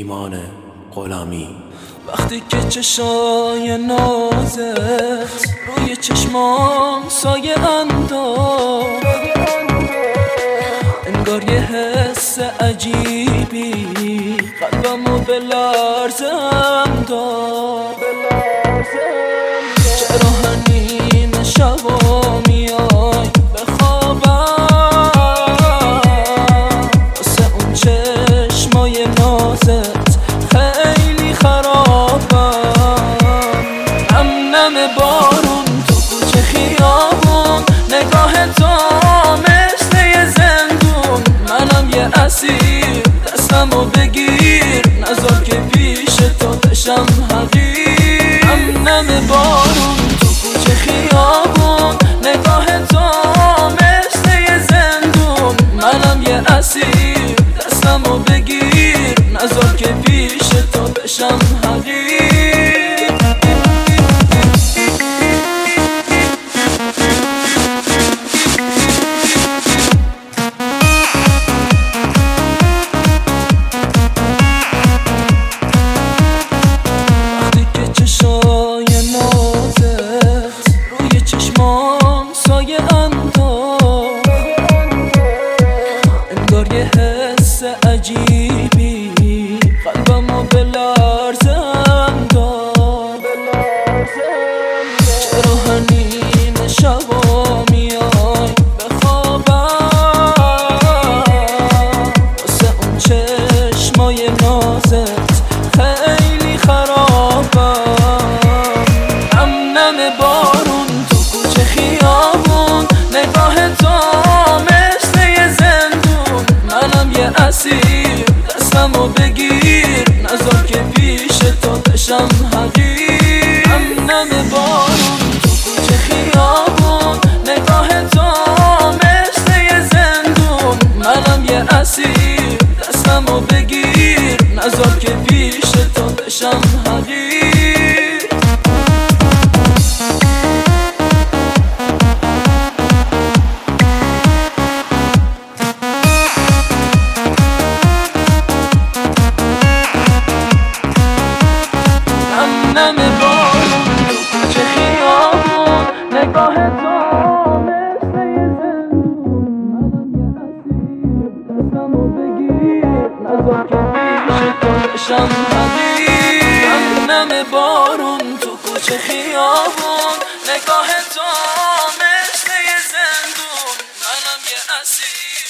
ایمان غلامی. وقتی که چشای نازت روی چشمام سایه انداخت، انگار یه حس عجیبی قلبمو به لرزم داد. چرا هنین شبا میای بخوابم، واسه اون چشمای نازت خیلی خرابم. نم بارون تو کوچه خیابون، نگاه تو مثل یه زندون. منم یه اسیر، دستمو بگیر، نذار که پیش تو بشم حقیر. نم بارون تو کوچه خیابون، نگاه تو مثل یه زندون. منم یه اسیر، دستمو بگیر، نذار که پیش تو بشم حقیر. وقتی که چشای نازت روی چشمام سایه انداخت، انگار یه حس عجیبی قلبمو به لرزم داد. چرا هنین شبا میای بخوابم، واسه اون چشمای نازت خیلی خرابم. نم بارون تو کوچه خیابون، نگاه تو مثل یه زندون. منم یه اسیر، دستمو بگیر، نذار که پیش تو بشم حقیر. نم بارون تو کوچه خیابون، نگاه تو مثل یه زندون. منم یه اسیر، دستمو بگیر، نذار که پیش تو بشم حقیر. نم بارون تو کوچه خیابون، نگاه تو مثل یه زندون. منم یه اسیر، دستمو بگیر، نذار که پیش تو بشم حقیر. نم بارون تو کوچه خیابون، نگاه تو مثل یه زندون. منم یه اسیر.